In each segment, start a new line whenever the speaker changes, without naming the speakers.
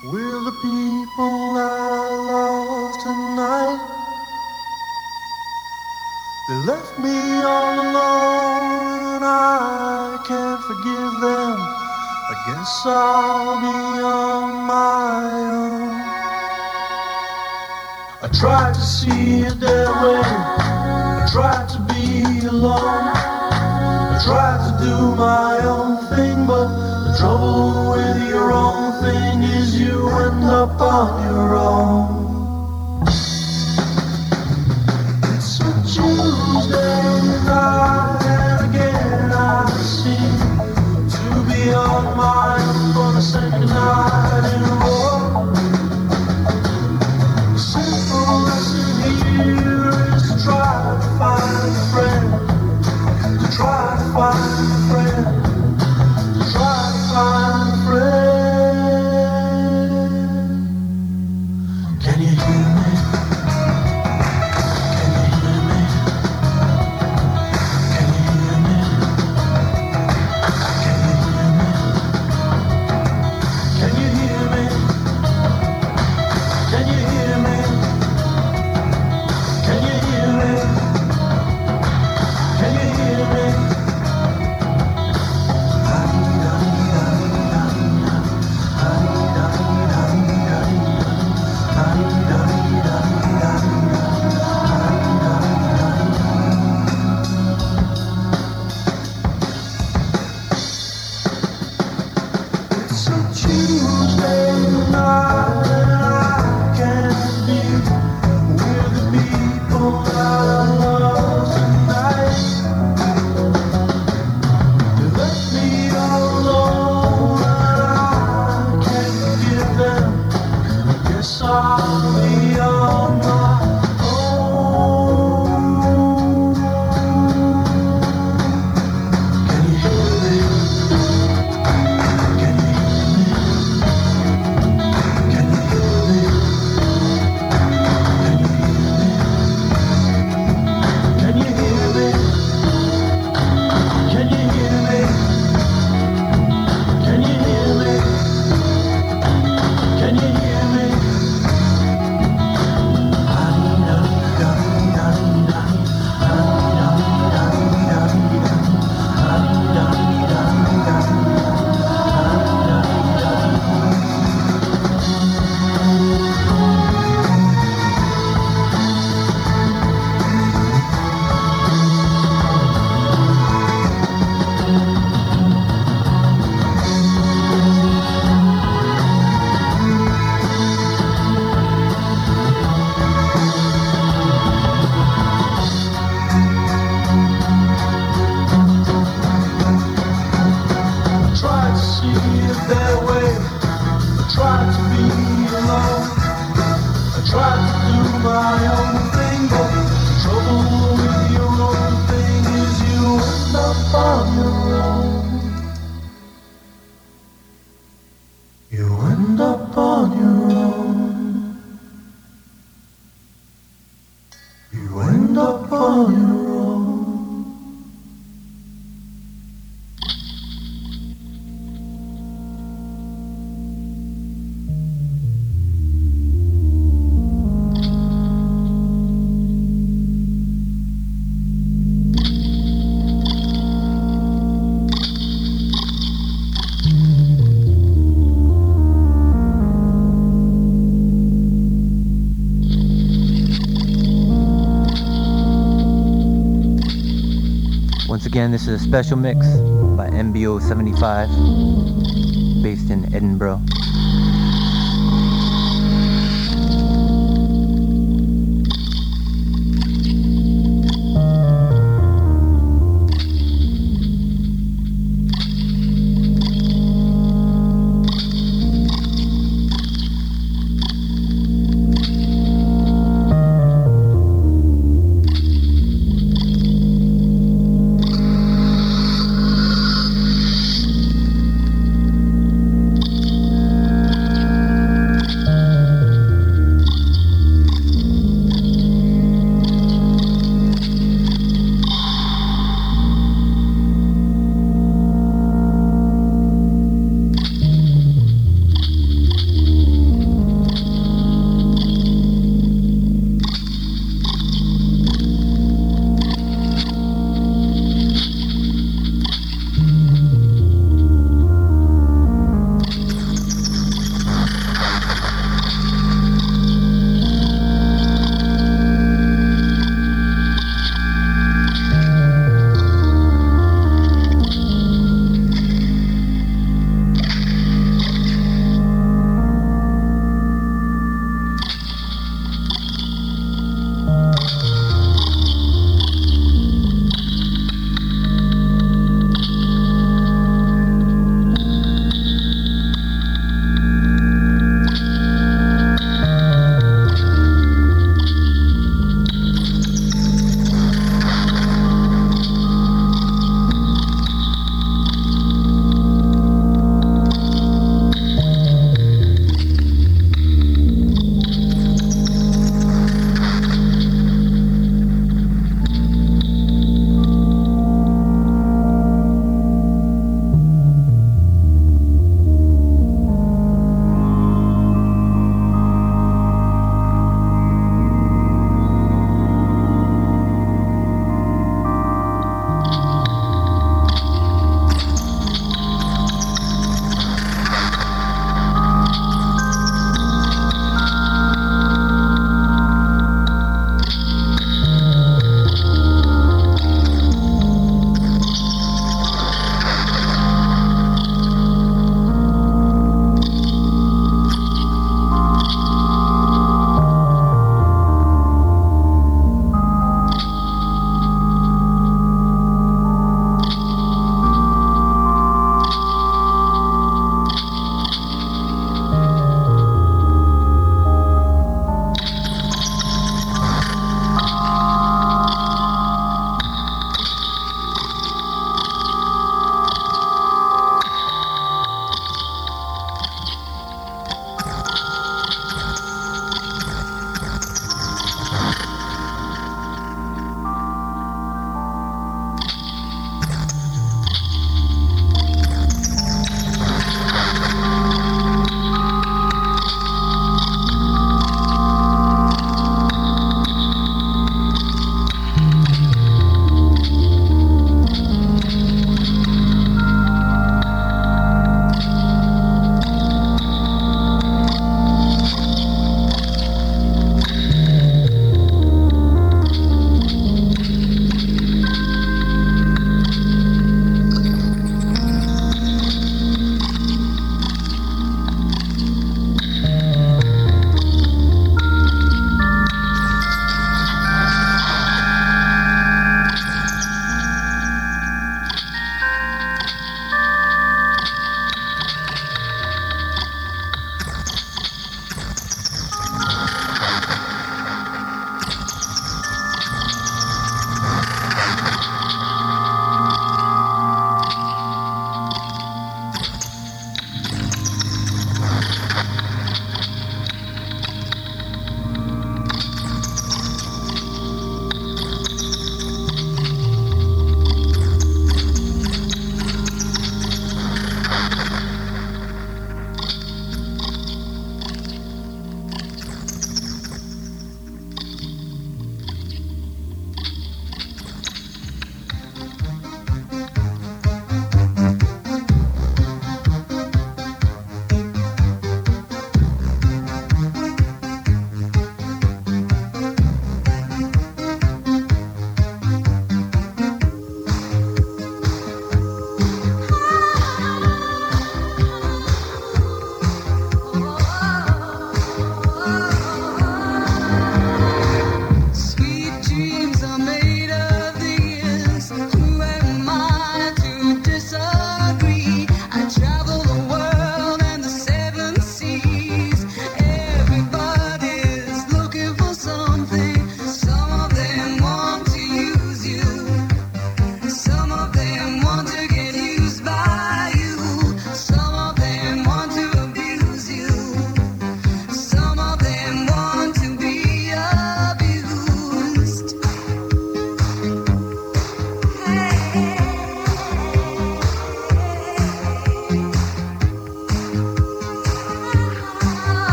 With the people I lost tonight, they left me all alone and I can't forgive them. I guess I'll be on my own. I tried to see it their way, I tried to be alone, I tried to do my own thing, but the trouble with your own thing is you end up on your own. It's a Tuesday night and again I seem to be on my own for the second night in a row. The simple lesson here is to try to find a friend, to try to find a friend, to try to find a friend. Can you hear me? Can you hear me? Can you hear me? Can you hear me? Can you hear me? Can you hear me? Can you hear me? Can you hear me? It's a Tuesday night and I can't be with the people I love tonight. They left me all alone and I can't forgive them. I guess I'll be on my own. Can you hear me? Can you hear me? Can you hear me? Can you hear me? Can you hear me? Can you hear me? Can you hear me? I tried to see it their way, I tried to be alone, I tried to do my own thing, but the trouble with your own thing is you end up on your own. You end up on your own. You end up on your own.
Once again, this is a special mix by MBO75, based in Edinburgh.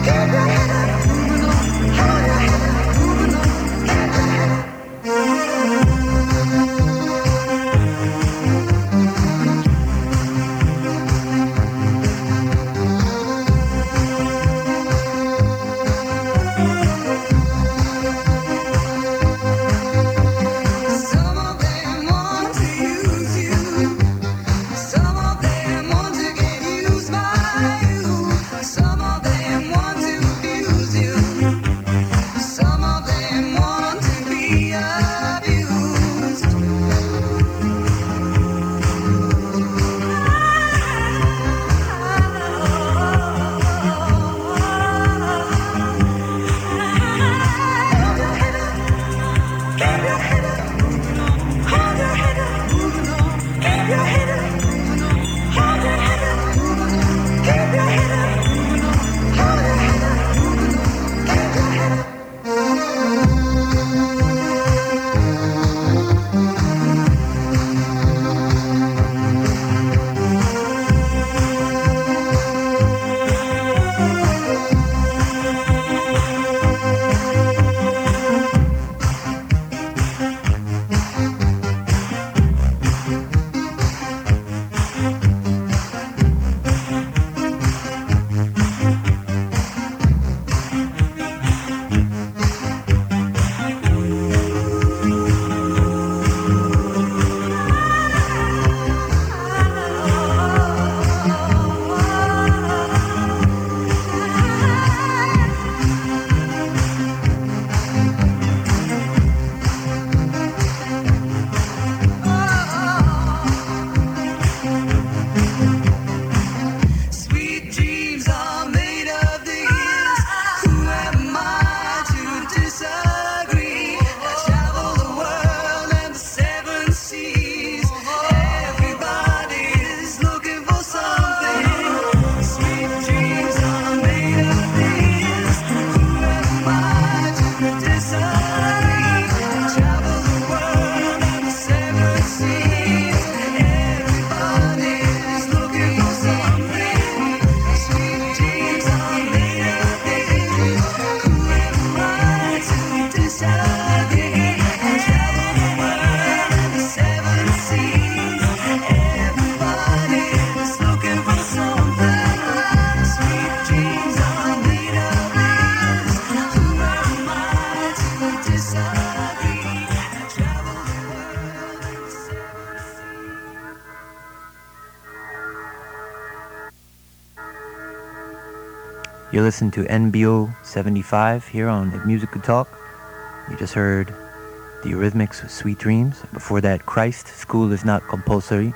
You listen to NBO 75 here on Music Could Talk. You just heard the Eurythmics with Sweet Dreams. Before that, Christ, School is Not Compulsory.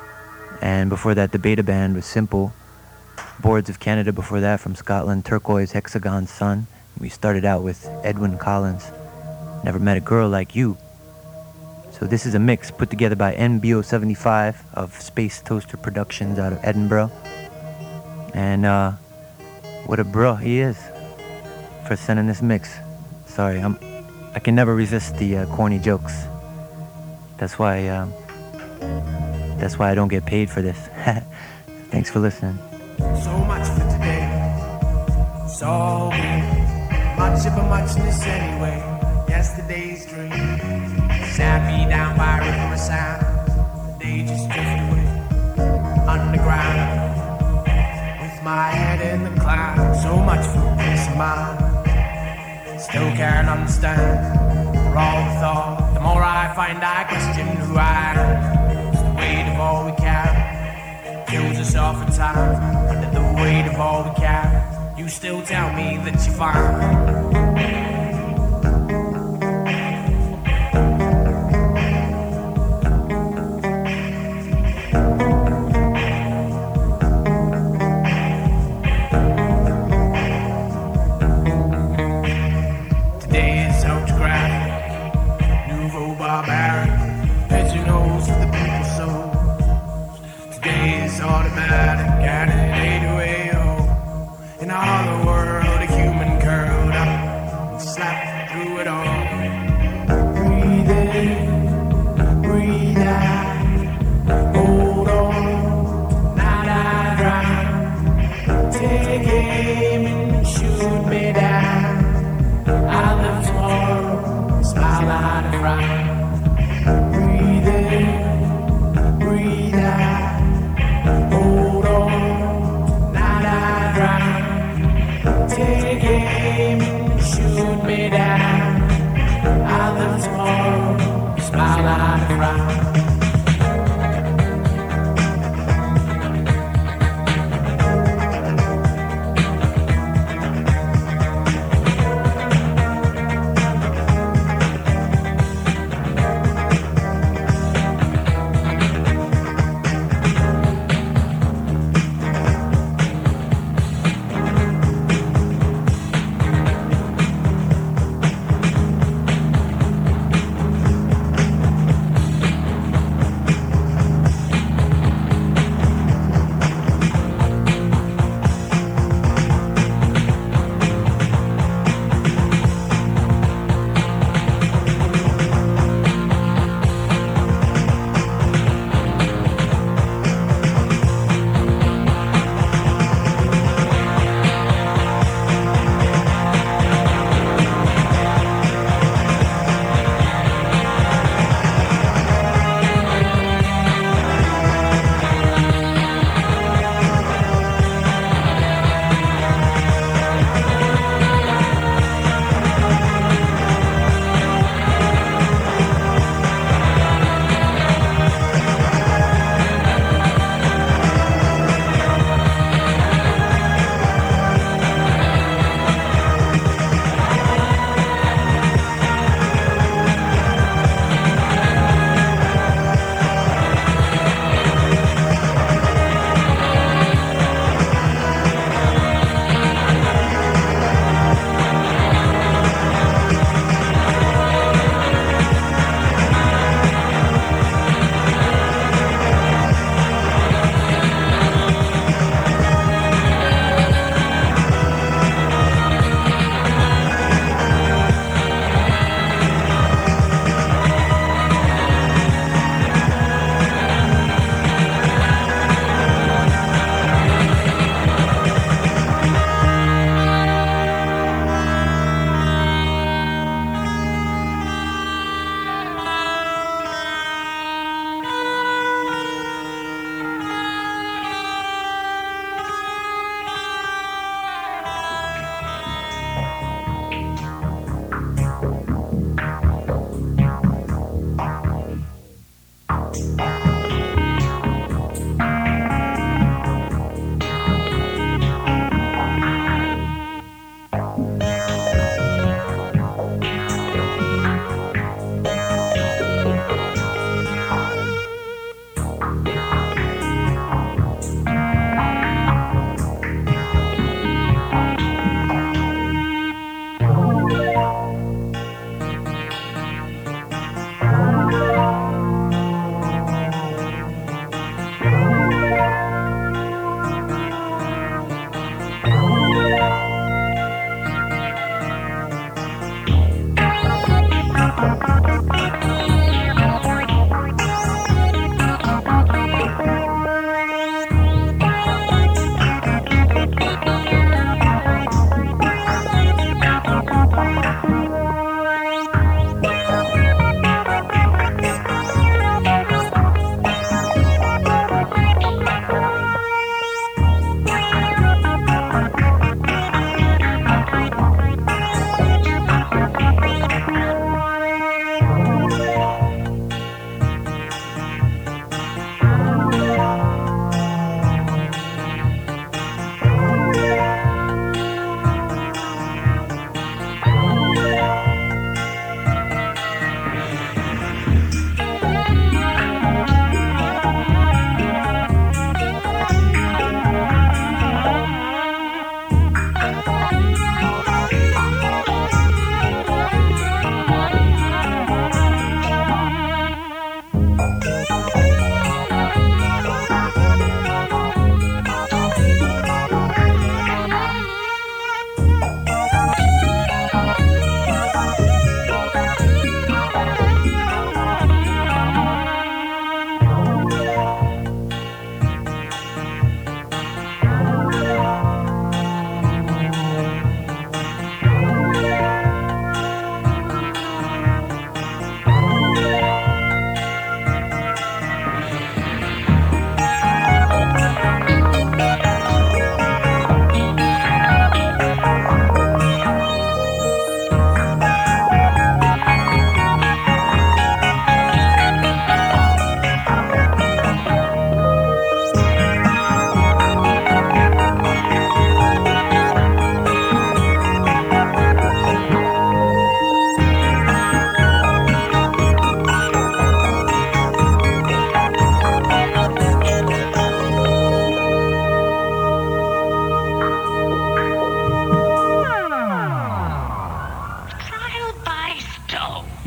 And before that, the Beta Band was Simple. Boards of Canada before that from Scotland, Turquoise, Hexagon Sun. We started out with Edwyn Collins, Never Met a Girl Like You. So this is a mix put together by NBO 75 of Space Toaster Productions out of Edinburgh. And what a bro he is for sending this mix. Sorry, I can never resist the corny jokes. That's why I don't get paid for this. Thanks for listening.
So much for today. So much of a muchness anyway. Yesterday's dream sat me down by a river of sound. The day just drifted away underground. With my head in the clouds. So much for peace of mind. Still can't understand. For all the thought, the more I find I question who I am. It's the weight of all we carry. Kills us off in time. Under the weight of all we carry. You still tell me that you're fine. Take aim and shoot. you came and shoot me down. I live tomorrow, smile on a frown.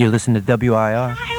You're listening to WIR